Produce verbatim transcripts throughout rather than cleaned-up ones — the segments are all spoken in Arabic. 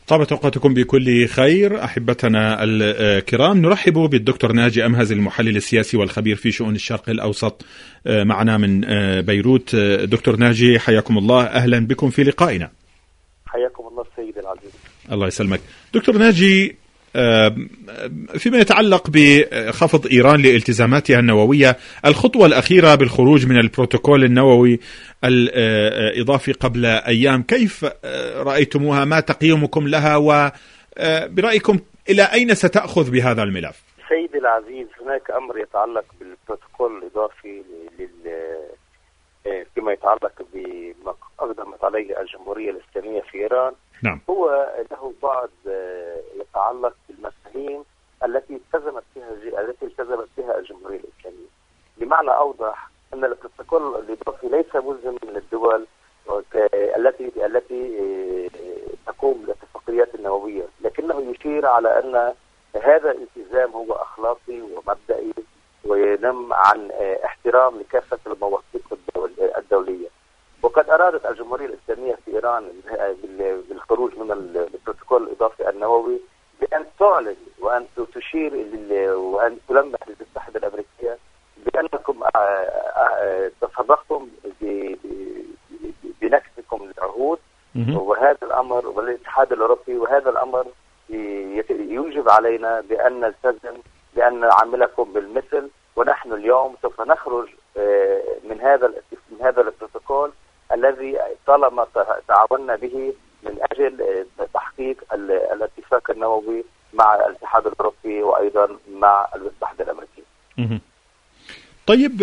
طابت أوقاتكم بكل خير أحبتنا الكرام. نرحب بالدكتور ناجي أمهز المحلل السياسي والخبير في شؤون الشرق الأوسط معنا من بيروت. دكتور ناجي حياكم الله، أهلا بكم في لقائنا. حياكم الله سيدي العزيز. الله يسلمك. دكتور ناجي، فيما يتعلق بخفض إيران لالتزاماتها النووية، الخطوة الأخيرة بالخروج من البروتوكول النووي الإضافي قبل أيام، كيف رأيتموها؟ ما تقييمكم لها؟ وبرأيكم إلى أين ستأخذ بهذا الملف؟ سيدي العزيز، هناك أمر يتعلق بالبروتوكول الإضافي لل فيما يتعلق بما أقدمت عليه الجمهورية الإسلامية في إيران. نعم. هو له بعض يتعلق بالمفاهيم التي التزمت فيها التي التزمت بها الجمهورية الإسلامية. بمعنى أوضح أن البروتوكول الإضافي ليس ملزم للدول التي التي تقوم بالاتفاقيات النووية، لكنه يشير على أن هذا الالتزام هو أخلاقي ومبدئي وينم عن احترام لكافة المواثيق الدولية. وقد أرادت الجمهورية الإسلامية في إيران بالخروج من البروتوكول الإضافي النووي بأن تعلن وأن تشير وأن تلمح للمتحدة الأمريكية بأنكم تصرفتم بنكثكم للعهود، وهذا الأمر والاتحاد الأوروبي، وهذا الأمر يوجب علينا بأن نلتزم بأن نعاملكم بالمثل. ونحن اليوم سوف نخرج من هذا من هذا البروتوكول الذي طالما تعاوننا به من أجل تحقيق الاتفاق النووي مع الاتحاد الأوروبي وأيضا مع المتحدة الأمريكية. طيب،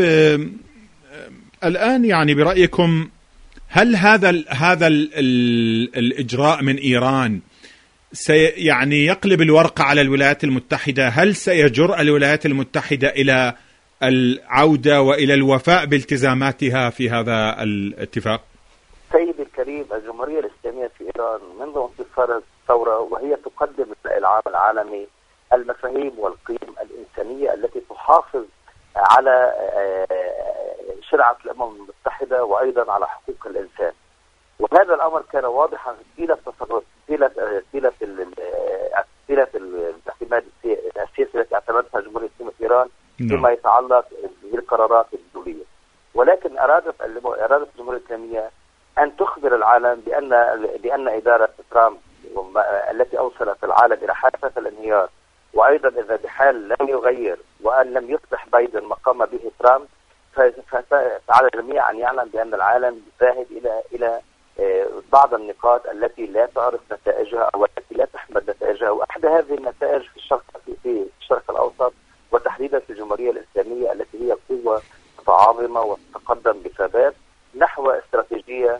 الآن يعني برأيكم هل هذا ال هذا ال الإجراء من إيران سي يعني يقلب الورقة على الولايات المتحدة؟ هل سيجرأ الولايات المتحدة إلى العودة وإلى الوفاء بالتزاماتها في هذا الاتفاق؟ سيدي الكريم، الجمهورية الإسلامية في إيران منذ انتصار الثورة وهي تقدم للعالم العالمي المفاهيم والقيم الإنسانية التي تحافظ على شرعة الأمم المتحدة وأيضا على حقوق الإنسان. وهذا الأمر كان واضحا طيلة تصرف طيلة طيلة طيلة الاعتماد السياسي التي اعتمدتها الجمهورية الإسلامية في إيران فيما يتعلق بالقرارات الدولية. ولكن أرادت أرادت الجمهورية الإسلامية أن تخبر العالم بأن بأن إدارة ترامب التي أوصلت العالم إلى حافة الانهيار، وأيضا إذا بحال لم يغير وأن لم يصبح بايدن مقام به ترامب، فعلى الجميع أن يعلم بأن العالم ذاهب إلى إلى بعض النقاط التي لا تعرف نتائجها أو التي لا تحمد نتائجها. وأحد هذه النتائج في الشرق في الشرق الأوسط وتحديدا في الجمهورية الإسلامية التي هي قوة متعاظمة وتتقدم بثبات نحو استراتيجية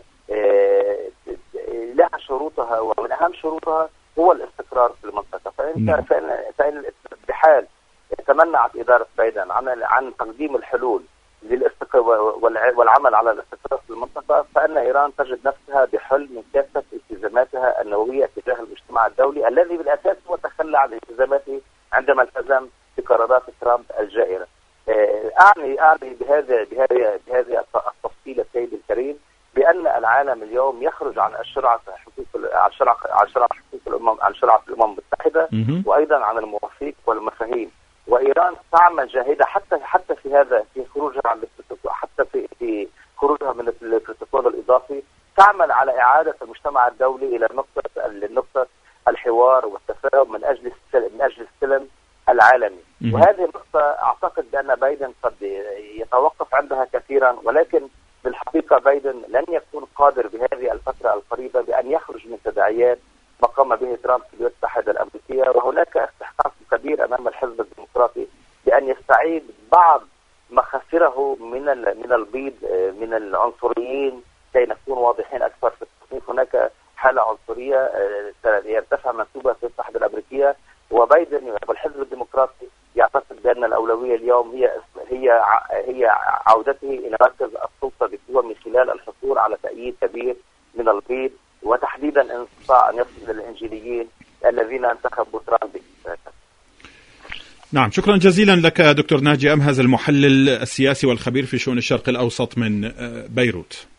لها شروطها، ومن أهم شروطها هو الاستقرار في المنطقة. فإن فإن فإن بحال تمنعت إدارة بايدن عن عن تقديم الحلول للاستقرار والعمل على الاستقرار في المنطقة، فإن إيران تجد نفسها بحل من كافة التزاماتها النووية تجاه المجتمع الدولي الذي بالأساس هو تخلى عن التزاماته عندما التزم بقرارات ترامب الجائرة. أعني أعني بهذا بهذا بهذا التفصيل السيد الكريم بأن العالم اليوم يخرج عن الشرعة حقوق عن شرع عن شرع حقوق الأمم عن شرع الأمم المتحدة وأيضا عن المواثيق والمفاهيم. وإيران تعمل جاهدة حتى حتى في هذا في خروجها عن حتى في في خروجها من البروتوكول الإضافي تعمل على إعادة المجتمع الدولي إلى نقطة النقطة الحوار والتفاهم من أجل من أجل السلم العالمي. وهذه النقطة أعتقد بأن بايدن قد يتوقف عندها كثيرا، ولكن بالحقيقة بايدن لن يكون قادر بهذه الفترة القريبة بأن يخرج من تداعيات ما قام به ترامب في الولايات المتحدة الأمريكية. وهناك استحقاق كبير أمام الحزب الديمقراطي بأن يستعيد بعض ما خسره من من البيض من العنصريين كي نكون واضحين أكثر في التصنيف. هناك حالة عنصرية يرتفع منسوبها في المتحدة الأمريكية، وبايدن والحزب الديمقراطي يعتقد بأن الأولوية اليوم هي هي هي عودته إلى مركز السلطة بقوة من خلال الحصول على تأييد كبير من البيض، وتحديدا ان استطاع ان يصل للانجيليين الذين انتخبوا ترامب. نعم، شكرا جزيلا لك دكتور ناجي أمهز المحلل السياسي والخبير في شؤون الشرق الأوسط من بيروت.